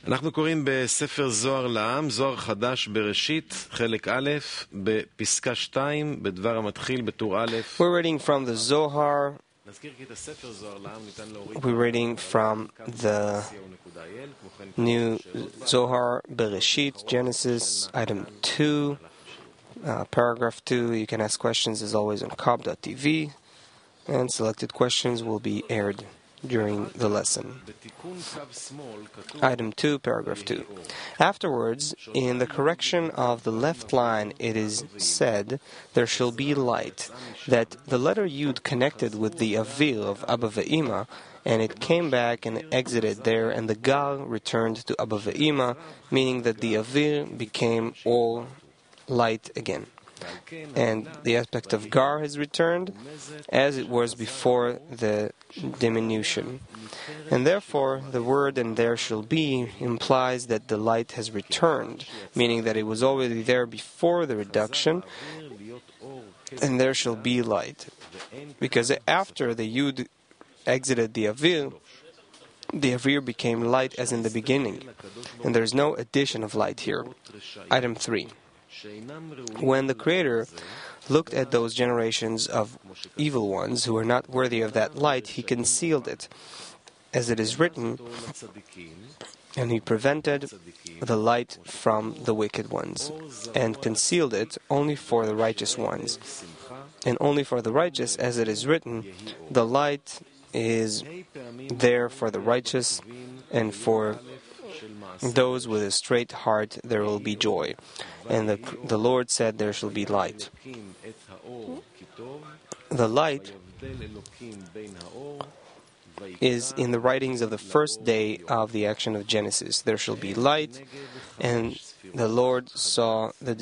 אנחנו קוראים בספר זוהר לעם, זוהר חדש בראשית, חלק א', בפסקה 2, בדבר המתחיל בטור א'. We're reading from the Zohar. We're reading from the new Zohar Bereshit, Genesis, item 2, paragraph 2. You can ask questions as always on Kab.tv, and selected questions will be aired during the lesson. Item 2, paragraph 2. Afterwards, in the correction of the left line, it is said, "There shall be light," that the letter Yud connected with the Avir of Abba Ve'ima, and it came back and exited there, and the Gal returned to Abba Ve'ima, meaning that the Avir became all light again. And the aspect of Gar has returned as it was before the diminution. And therefore, the word "and there shall be" implies that the light has returned, meaning that it was already there before the reduction, and there shall be light. Because after the Yud exited the Avir became light as in the beginning, and there is no addition of light here. Item 3. When the Creator looked at those generations of evil ones who were not worthy of that light, He concealed it, as it is written, and He prevented the light from the wicked ones, and concealed it only for the righteous ones. And only for the righteous, as it is written, the light is there for the righteous, and for those with a straight heart there will be joy. And the Lord said, "There shall be light." The light is in the writings of the first day of the action of Genesis. There shall be light, and the Lord saw that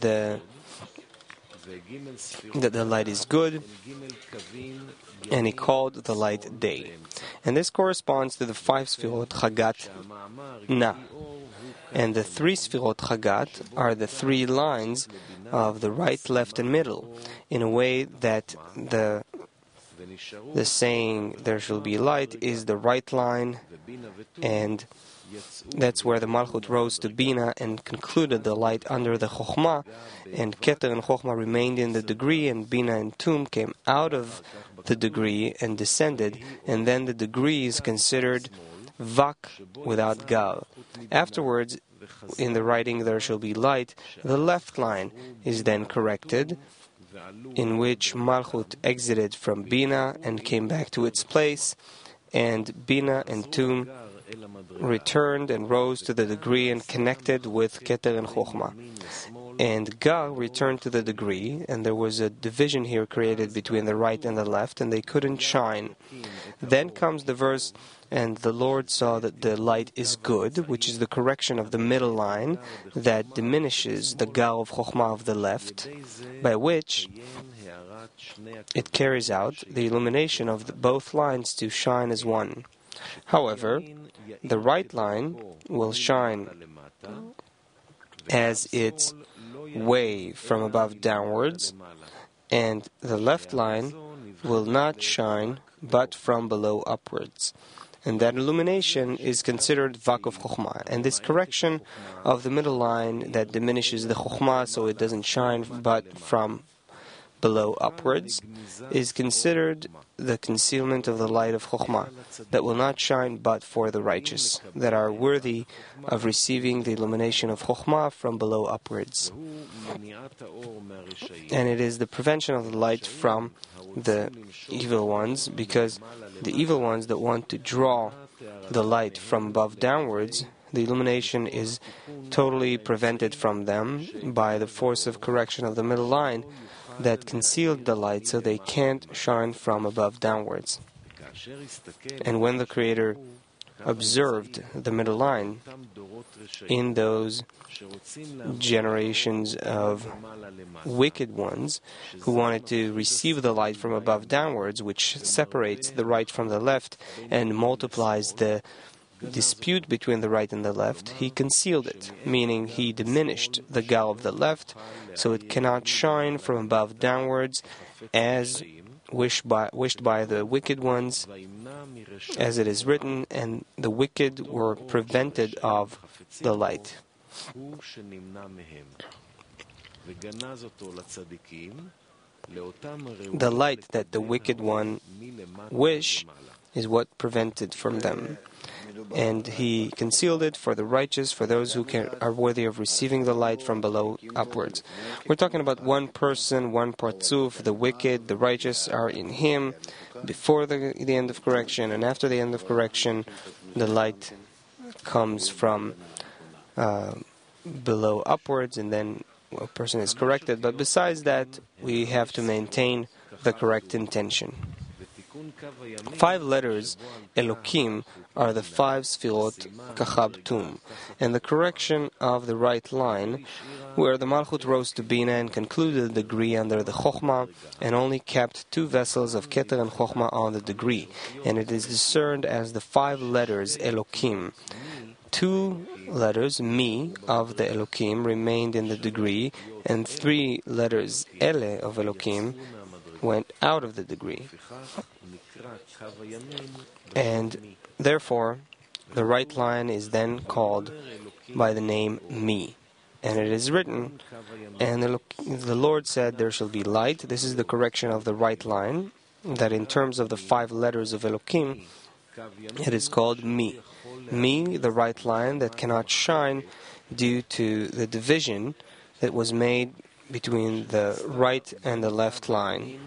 the light is good, and He called the light day. And this corresponds to the 5 Sfirot Chagat Na. And the 3 Sfirot Chagat are the 3 lines of the right, left, and middle, in a way that the saying "there shall be light" is the right line, and that's where the Malchut rose to Bina and concluded the light under the Chokhmah, and Keter and Chokhmah remained in the degree, and Bina and Tum came out of the degree and descended, and then the degree is considered Vak without Gal. Afterwards, in the writing "there shall be light," the left line is then corrected, in which Malchut exited from Bina and came back to its place, and Bina and Tum returned and rose to the degree and connected with Keter and Chokhmah. And Gal returned to the degree, and there was a division here created between the right and the left, and they couldn't shine. Then comes the verse, "And the Lord saw that the light is good," which is the correction of the middle line that diminishes the Gal of Chokhmah of the left, by which it carries out the illumination of both lines to shine as one. However, the right line will shine as its way from above downwards, and the left line will not shine but from below upwards. And that illumination is considered Vak of Chokhmah. And this correction of the middle line that diminishes the Chokhmah so it doesn't shine but from below upwards is considered the concealment of the light of Chokhmah that will not shine but for the righteous, that are worthy of receiving the illumination of Chokhmah from below upwards. And it is the prevention of the light from the evil ones, because the evil ones that want to draw the light from above downwards, the illumination is totally prevented from them by the force of correction of the middle line that concealed the light so they can't shine from above downwards. And when the Creator observed the middle line in those generations of wicked ones who wanted to receive the light from above downwards, which separates the right from the left and multiplies the dispute between the right and the left, He concealed it, meaning He diminished the Gal of the left so it cannot shine from above downwards as wished by the wicked ones, as it is written, and the wicked were prevented of the light. The light that the wicked one wish is what prevented from them. And he concealed it for the righteous, for those who are worthy of receiving the light from below upwards. We're talking about one person, one partzuf. The wicked, the righteous are in him before the end of correction, and after the end of correction, the light comes from below upwards, and then a person is corrected. But besides that, we have to maintain the correct intention. 5 letters, Elokim, are the 5 Sfirot Kachab Tum, and the correction of the right line, where the Malchut rose to Bina and concluded the degree under the Chokhmah, and only kept 2 vessels of Keter and Chokhmah on the degree, and it is discerned as the 5 letters Elokim. 2 letters, Mi, of the Elokim remained in the degree, and 3 letters, Ele, of Elokim, went out of the degree. And therefore, the right line is then called by the name Mi. And it is written, and the Lord said, there shall be light. This is the correction of the right line, that in terms of the 5 letters of Elokim, it is called Mi. Mi, the right line that cannot shine due to the division that was made between the right and the left line.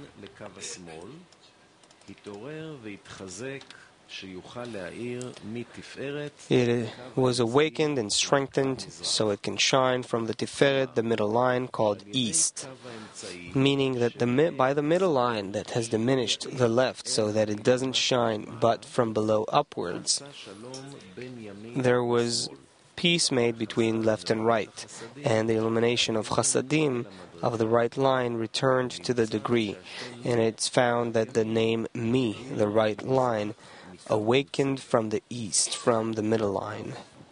It was awakened and strengthened so it can shine from the Tiferet, the middle line called east, meaning that by the middle line that has diminished the left so that it doesn't shine but from below upwards, there was peace made between left and right, and the illumination of Chasadim of the right line returned to the degree, and it's found that the name Mi, the right line, awakened from the east, from the middle line.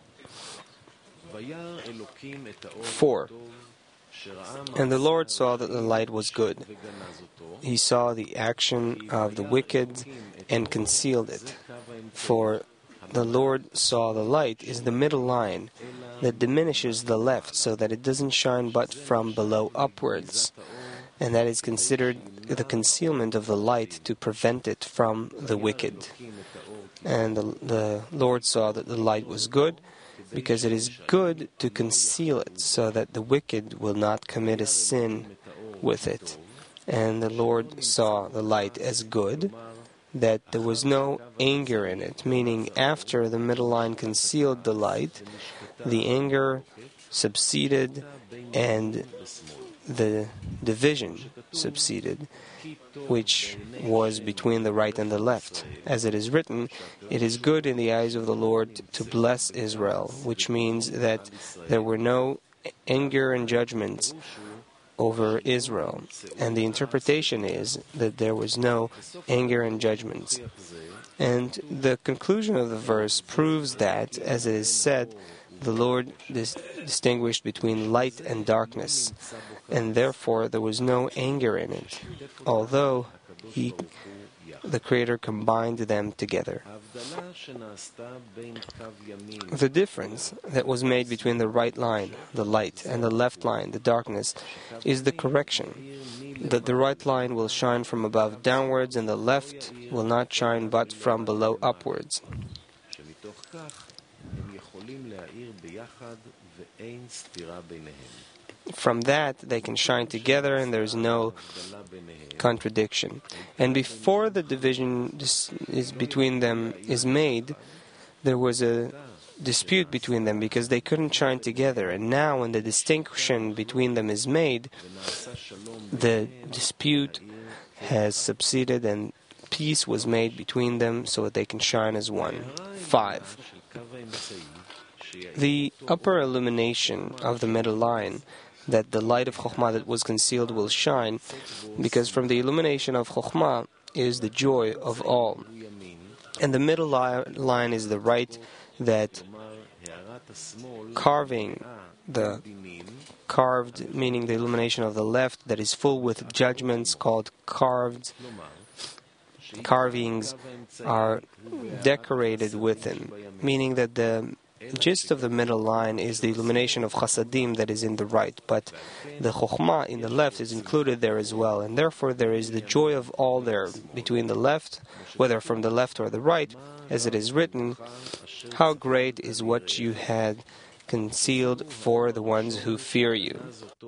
4. And the Lord saw that the light was good. He saw the action of the wicked and concealed it. For the Lord saw the light is the middle line that diminishes the left so that it doesn't shine but from below upwards. And that is considered the concealment of the light to prevent it from the wicked. And the Lord saw that the light was good, because it is good to conceal it, so that the wicked will not commit a sin with it. And the Lord saw the light as good, that there was no anger in it, meaning after the middle line concealed the light, the anger subsided and the division subsided, which was between the right and the left. As it is written, it is good in the eyes of the Lord to bless Israel, which means that there were no anger and judgments over Israel. And the interpretation is that there was no anger and judgments. And the conclusion of the verse proves that, as it is said, the Lord distinguished between light and darkness, and therefore there was no anger in it, although the Creator combined them together. The difference that was made between the right line, the light, and the left line, the darkness, is the correction, that the right line will shine from above downwards, and the left will not shine but from below upwards. From that, they can shine together, and there is no contradiction. And before the division between them is made, there was a dispute between them because they couldn't shine together. And now, when the distinction between them is made, the dispute has subsided and peace was made between them so that they can shine as one. 5. The upper illumination of the middle line, that the light of Chokhmah that was concealed will shine, because from the illumination of Chokhmah is the joy of all. And the middle line is the right that carving, the carved, meaning the illumination of the left that is full with judgments called carved. Carvings are decorated with them, meaning that the gist of the middle line is the illumination of chasadim that is in the right, but the chokhmah in the left is included there as well, and therefore there is the joy of all there between the left, whether from the left or the right, as it is written, how great is what you had concealed for the ones who fear you.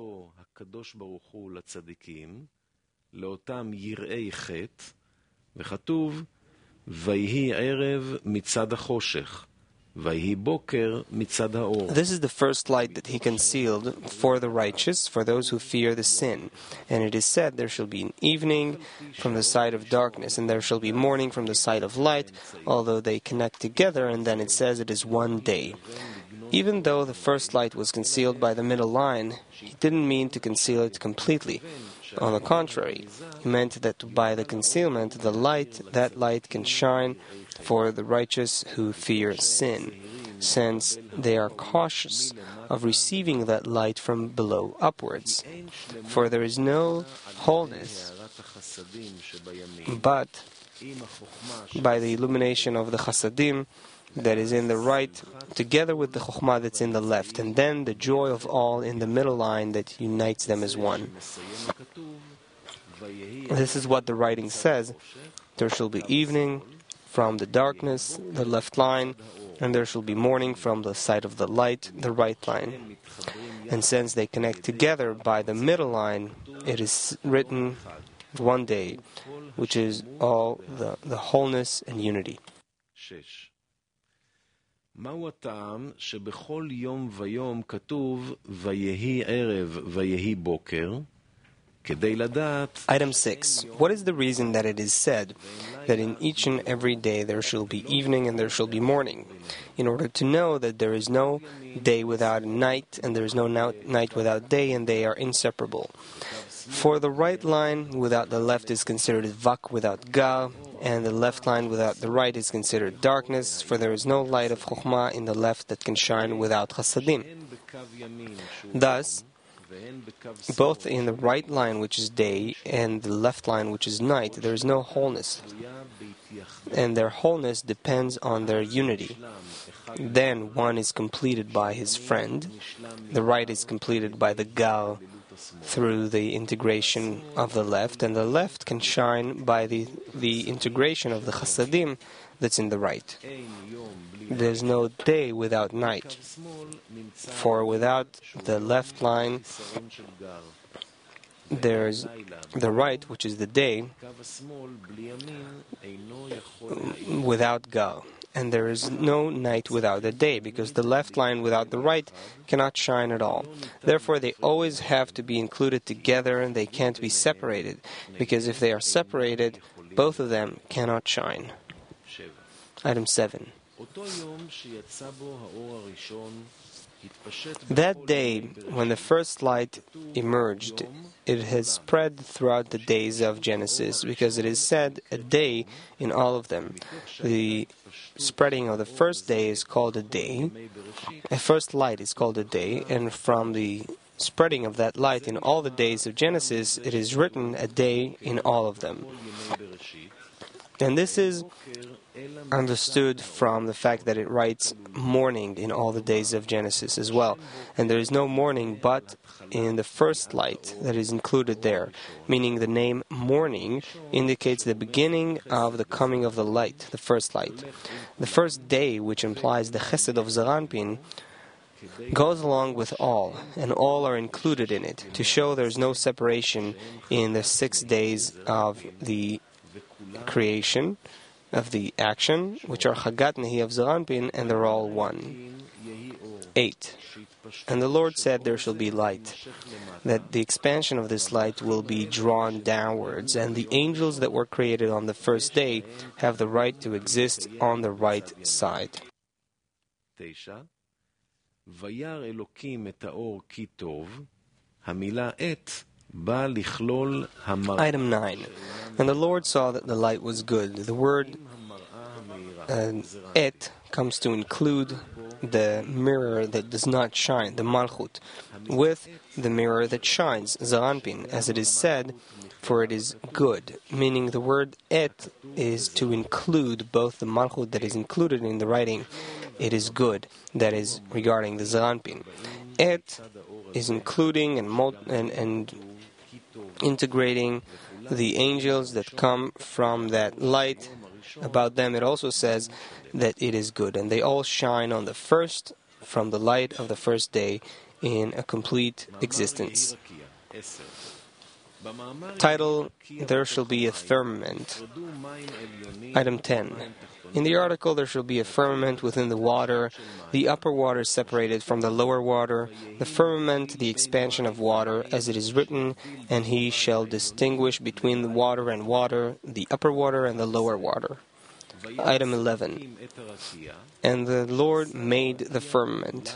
וכתוב, ויהי ערב מצד החושך, ויהי בוקר מצד האור. This is the first light that he concealed for the righteous, for those who fear the sin. And it is said, there shall be an evening from the side of darkness, and there shall be morning from the side of light, although they connect together, and then it says it is one day. Even though the first light was concealed by the middle line, he didn't mean to conceal it completely. On the contrary, he meant that by the concealment, that light can shine for the righteous who fear sin, since they are cautious of receiving that light from below upwards. For there is no wholeness but by the illumination of the chasadim that is in the right, together with the chokhmah that's in the left, and then the joy of all in the middle line that unites them as one. This is what the writing says. There shall be evening from the darkness, the left line, and there shall be morning from the side of the light, the right line. And since they connect together by the middle line, it is written one day, which is all the wholeness and unity. מהו הטעם שבכל יום ויום כתוב ויהי ערב ויהי בוקר כדי לדעת. Item 6. What is the reason that it is said that in each and every day there shall be evening and there shall be morning? In order to know that there is no day without night and there is no night without day, and they are inseparable. For the right line without the left is considered vak without ga, and the left line without the right is considered darkness, for there is no light of chokhmah in the left that can shine without chasadim. Thus, both in the right line, which is day, and the left line, which is night, there is no wholeness, and their wholeness depends on their unity. Then one is completed by his friend, the right is completed by the gal through the integration of the left, and the left can shine by the integration of the chasadim that's in the right. There's no day without night, for without the left line there's the right, which is the day, without gal. And there is no night without the day, because the left line without the right cannot shine at all. Therefore, they always have to be included together, and they can't be separated, because if they are separated, both of them cannot shine. Item 7. That day, when the first light emerged, it has spread throughout the days of Genesis, because it is said a day in all of them. The spreading of the first day is called a day. A first light is called a day, and from the spreading of that light in all the days of Genesis, it is written a day in all of them. And this is understood from the fact that it writes morning in all the days of Genesis as well. And there is no morning but in the first light that is included there, meaning the name morning indicates the beginning of the coming of the light, the first light. The first day, which implies the chesed of Zeranpin, goes along with all, and all are included in it, to show there is no separation in the 6 days of the creation, of the action, which are Chagat Nehi of Zeranpin, and they're all one. 8. And the Lord said, there shall be light, that the expansion of this light will be drawn downwards, and the angels that were created on the first day have the right to exist on the right side. 9. וירא אלוקים את האור כי טוב, המילה עת באה לכלול המראה. Item 9. And the Lord saw that the light was good. The word et comes to include the mirror that does not shine, the Malchut, with the mirror that shines, Zaranpin, as it is said, for it is good, meaning the word et is to include both the Malchut that is included in the writing, it is good, that is regarding the Zaranpin. Et is including and integrating the angels that come from that light. About them it also says that it is good, and they all shine on the first from the light of the first day in a complete existence. Title, There Shall Be a Firmament. Item 10. In the article, there shall be a firmament within the water, the upper water separated from the lower water, the firmament, the expansion of water, as it is written, and he shall distinguish between the water and water, the upper water and the lower water. Item 11. And the Lord made the firmament,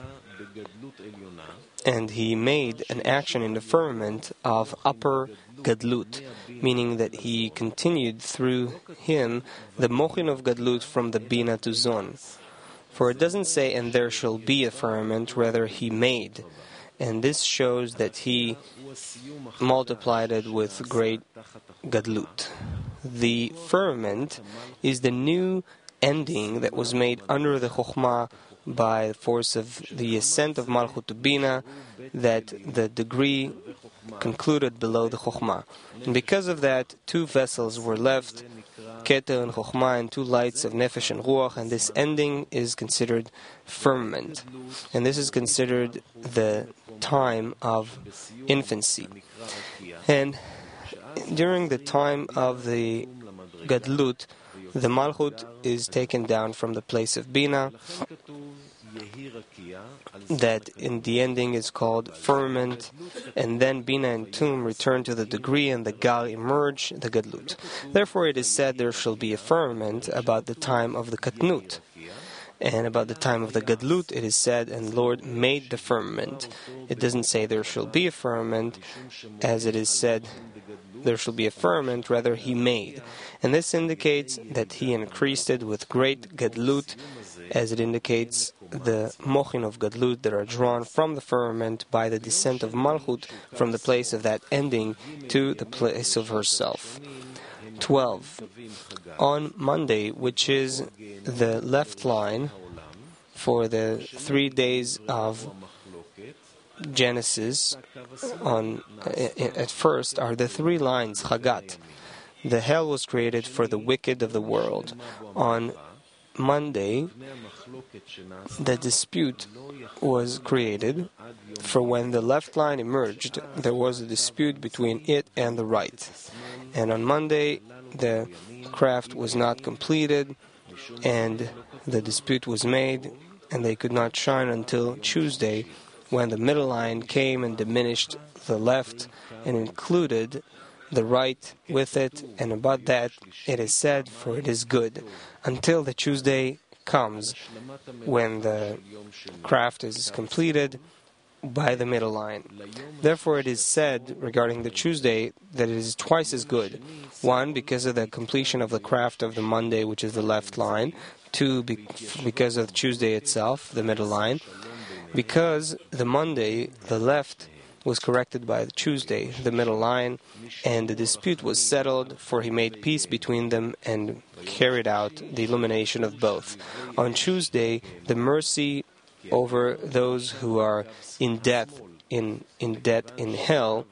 and he made an action in the firmament of upper gadlut, meaning that he continued through him the mochin of gadlut from the bina to zon. For it doesn't say, and there shall be a firmament, rather he made. And this shows that he multiplied it with great gadlut. The firmament is the new ending that was made under the chokhmah by the force of the ascent of Malchut to Bina, that the degree concluded below the Chokhmah. And because of that, two vessels were left, Keter and Chokhmah, and two lights of Nefesh and Ruach, and this ending is considered firmament. And this is considered the time of infancy. And during the time of the Gadlut, the Malchut is taken down from the place of Bina, that in the ending is called firmament, and then Bina and Tum return to the degree, and the Gal emerge, the Gadlut. Therefore it is said there shall be a firmament about the time of the Katnut. And about the time of the Gadlut it is said, and Lord made the firmament. It doesn't say there shall be a firmament, as it is said there shall be a firmament, rather he made. And this indicates that he increased it with great Gadlut, as it indicates the mochin of Gadlut that are drawn from the firmament by the descent of Malchut from the place of that ending to the place of herself. 12. On Monday, which is the left line for the 3 days of Genesis, at first are the 3 lines, Chagat. The hell was created for the wicked of the world. On Monday, the dispute was created, for when the left line emerged, there was a dispute between it and the right. And on Monday, the craft was not completed, and the dispute was made, and they could not shine until Tuesday, when the middle line came and diminished the left and included the right with it, and about that it is said, for it is good, until the Tuesday comes, when the craft is completed by the middle line. Therefore it is said regarding the Tuesday that it is twice as good. 1, because of the completion of the craft of the Monday, which is the left line. 2, because of Tuesday itself, the middle line. Because the Monday, the left, was corrected by the Tuesday, the middle line, and the dispute was settled, for he made peace between them and carried out the illumination of both. On Tuesday, the mercy over those who are in debt in hell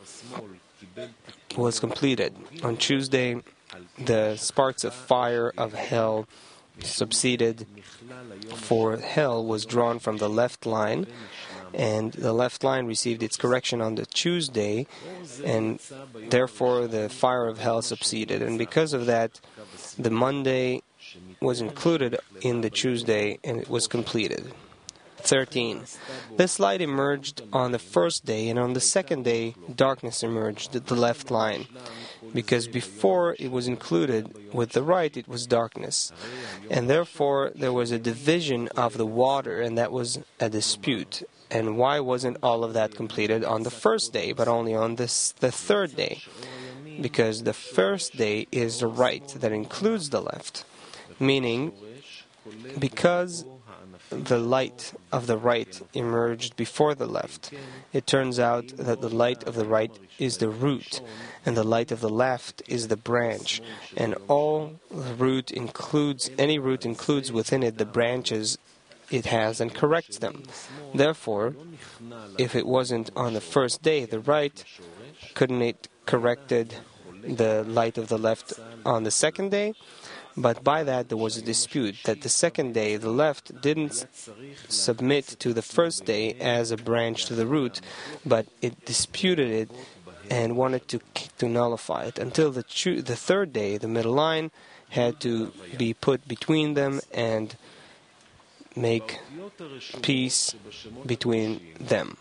was completed. On Tuesday, the sparks of fire of hell subsided, for hell was drawn from the left line, and the left line received its correction on the Tuesday, and therefore the fire of hell subsided. And because of that, the Monday was included in the Tuesday, and it was completed. 13. This light emerged on the first day, and on the second day darkness emerged at the left line, because before it was included with the right it was darkness, and therefore there was a division of the water, and that was a dispute. And why wasn't all of that completed on the first day, but only on the third day? Because the first day is the right that includes the left, meaning because the light of the right emerged before the left. It turns out that the light of the right is the root, and the light of the left is the branch, and any root includes within it the branches it has and corrects them. Therefore, if it wasn't on the first day the right, couldn't it corrected the light of the left on the second day? But by that there was a dispute that the second day the left didn't submit to the first day as a branch to the root, but it disputed it and wanted to nullify it until the third day the middle line had to be put between them and make peace between them.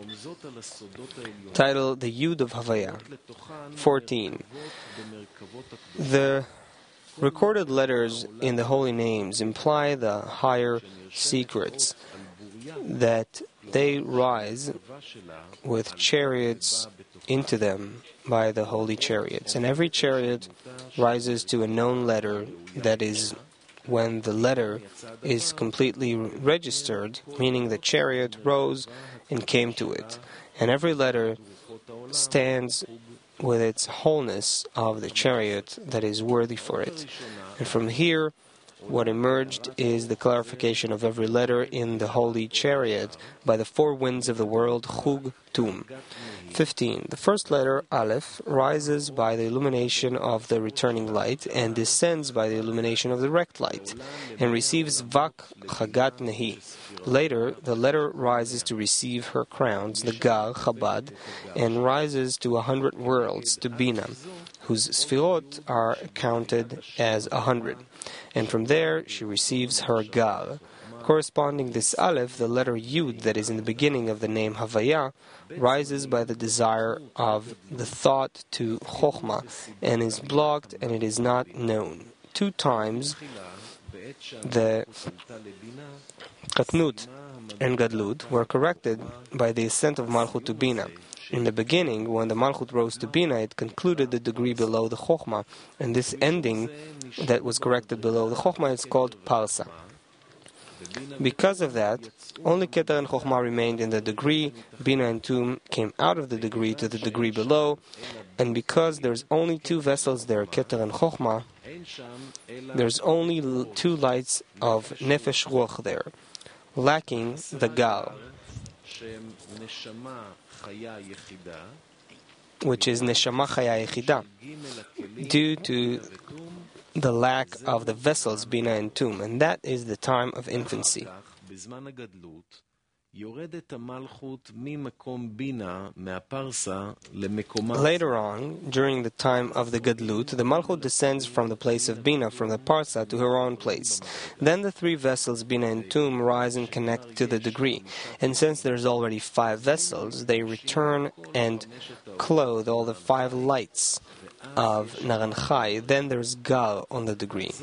Title: The Yud of Havaya. 14. The recorded letters in the holy names imply the higher secrets, that they rise with chariots into them by the holy chariots. And every chariot rises to a known letter, that is, when the letter is completely registered, meaning the chariot rose and came to it. And every letter stands with its wholeness of the chariot that is worthy for it. And from here, what emerged is the clarification of every letter in the holy chariot by the four winds of the world, Chug Tum. 15. The first letter, Aleph, rises by the illumination of the returning light and descends by the illumination of the direct light, and receives Vak Chagat Nehi. Later, the letter rises to receive her crowns, the Gar, Chabad, and rises to 100 worlds, to Bina, whose Sfirot are counted as 100. And from there, she receives her Gar. Corresponding this Aleph, the letter Yud that is in the beginning of the name Havaya rises by the desire of the thought to Chokhmah and is blocked and it is not known. 2 times the Katnut and Gadlut were corrected by the ascent of Malchut to Bina. In the beginning, when the Malchut rose to Bina, it concluded the degree below the Chokhmah, and this ending that was corrected below the Chokhmah is called Parsa. Because of that, only Keter and Chokhmah remained in the degree, Bina and Tum came out of the degree to the degree below, and because there's only 2 vessels there, Keter and Chokhmah, there's only 2 lights of Nefesh Ruach there, lacking the Gal, which is Neshama Chaya Yechida, due to the lack of the vessels Bina and Tum, and that is the time of infancy. Later on, during the time of the Gadlut, the Malchut descends from the place of Bina, from the Parsa, to her own place. Then the 3 vessels, Bina and Tum, rise and connect to the degree. And since there's already 5 vessels, they return and clothe all the 5 lights of Naran Chai. Then there's Gal on the degree.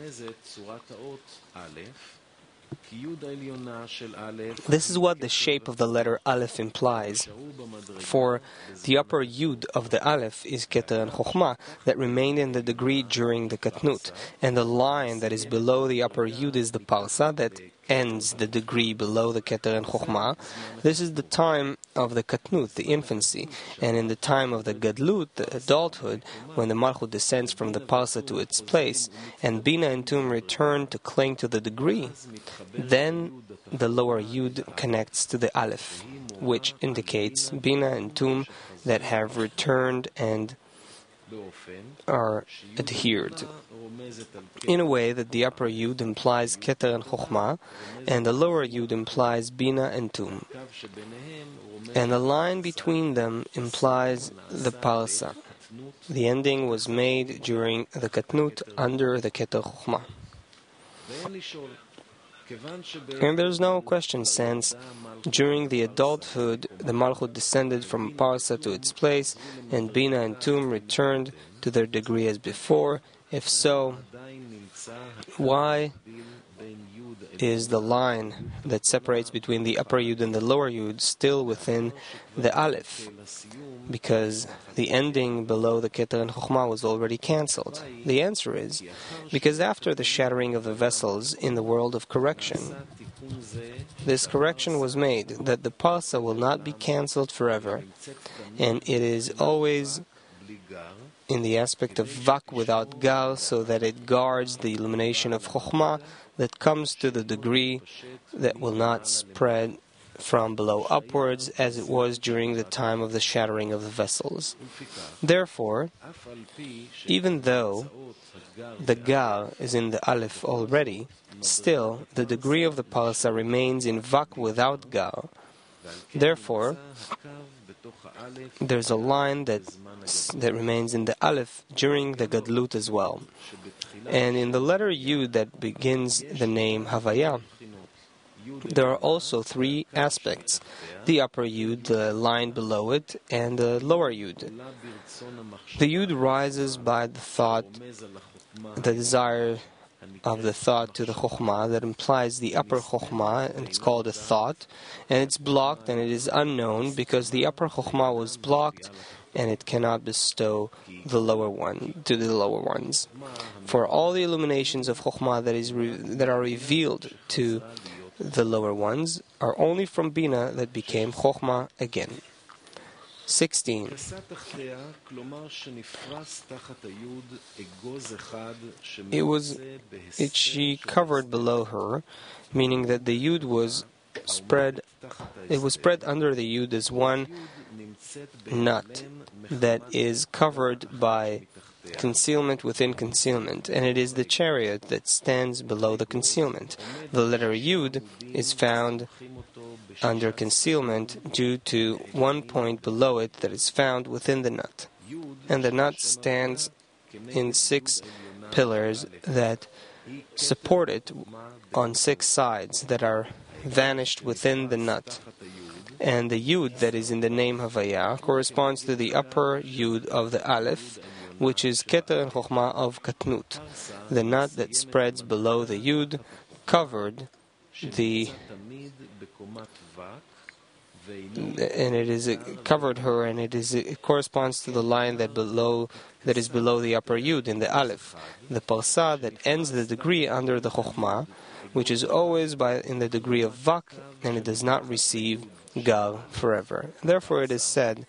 This is what the shape of the letter Aleph implies. For the upper Yud of the Aleph is Keter and Chokhmah that remained in the degree during the Katnut, and the line that is below the upper Yud is the Parsa that ends the degree below the Keter and Chokhmah. This is the time of the Katnut, the infancy, and in the time of the Gadlut, the adulthood, when the Malchut descends from the Parsa to its place, and Bina and Tum return to cling to the degree, then the lower Yud connects to the Aleph, which indicates Bina and Tum that have returned and are adhered, in a way that the upper Yud implies Keter and Chokhmah, and the lower Yud implies Bina and Tum, and the line between them implies the Parsa. The ending was made during the Katnut under the Keter Chokhmah. And there's no question, since during the adulthood the Malchut descended from Parsa to its place, and Bina and Tum returned to their degree as before. If so, why is the line that separates between the upper Yud and the lower Yud still within the Aleph? Because the ending below the Keter and Chokhmah was already cancelled. The answer is because after the shattering of the vessels in the world of correction, This correction was made, that the parsa will not be cancelled forever, and it is always in the aspect of vak without gal, so that it guards the illumination of chokhmah that comes to the degree that will not spread from below upwards, as it was during the time of the shattering of the vessels. Therefore, even though the gal is in the aleph already, still the degree of the parsa remains in vak without gal. Therefore, there's a line that remains in the aleph during the gadlut as well. And in the letter Yud that begins the name Havaya, there are also three aspects: the upper Yud, the line below it, and the lower Yud. The Yud rises by the thought, the desire of the thought to the Chokhmah that implies the upper Chokhmah, and it's called a thought, and it's blocked and it is unknown because the upper Chokhmah was blocked and it cannot bestow the lower one to the lower ones. For all the illuminations of Chokhmah that are revealed to the lower ones are only from Bina that became Chokhmah again. 16. She covered below her, meaning that the Yud was spread. It was spread under the Yud as one nut that is covered by concealment within concealment, and it is the chariot that stands below the concealment. The letter Yud is found under concealment due to one point below it that is found within the nut. And the nut stands in 6 pillars that support it on 6 sides that are vanished within the nut. And the Yud that is in the name Havaya corresponds to the upper Yud of the Aleph, which is Keter and Chokhmah of Katnut. The nut that spreads below the Yud covered covered her, and it corresponds to the line that is below the upper Yud in the Aleph, the parsa that ends the degree under the Chokhmah, which is always in the degree of vak, and it does not receive gal forever. Therefore, it is said,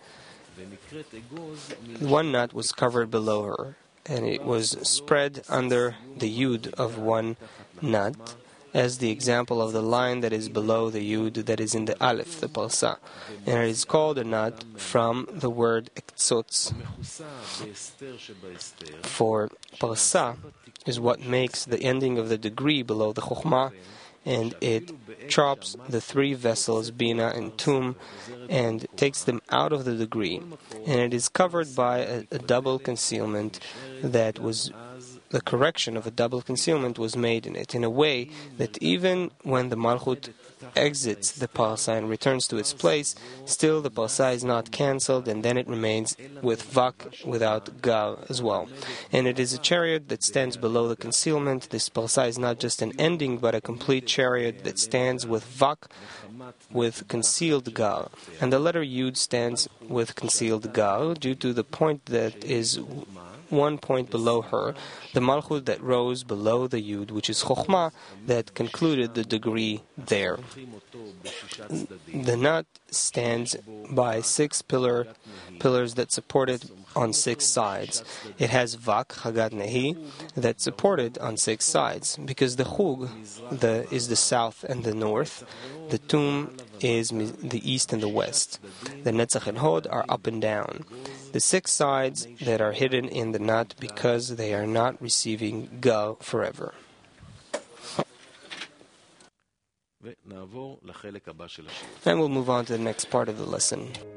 one nut was covered below her, and it was spread under the Yud of one nut, as the example of the line that is below the Yud that is in the Aleph, the parsa. And it is called a nut from the word ektzotz. For parsa is what makes the ending of the degree below the Chokhmah, and it chops the 3 vessels, Bina and Tum, and takes them out of the degree. And it is covered by a double concealment that was the correction of a double concealment was made in it, in a way that even when the Malchut exits the parsa and returns to its place, still the parsa is not cancelled, and then it remains with vak without gal as well. And it is a chariot that stands below the concealment. This parsa is not just an ending, but a complete chariot that stands with vak with concealed gal. And the letter Yud stands with concealed gal due to the point that is one point below her, the Malchut that rose below the Yud, which is Chokhmah, that concluded the degree there. The nut stands by 6 pillars that support it on 6 sides. It has Vak, Chagat Nehi, that support it on 6 sides, because the Chug is the south and the north, the Tum is the east and the west. The Netzach and Hod are up and down. The 6 sides that are hidden in the nut because they are not receiving gal forever. And we'll move on to the next part of the lesson.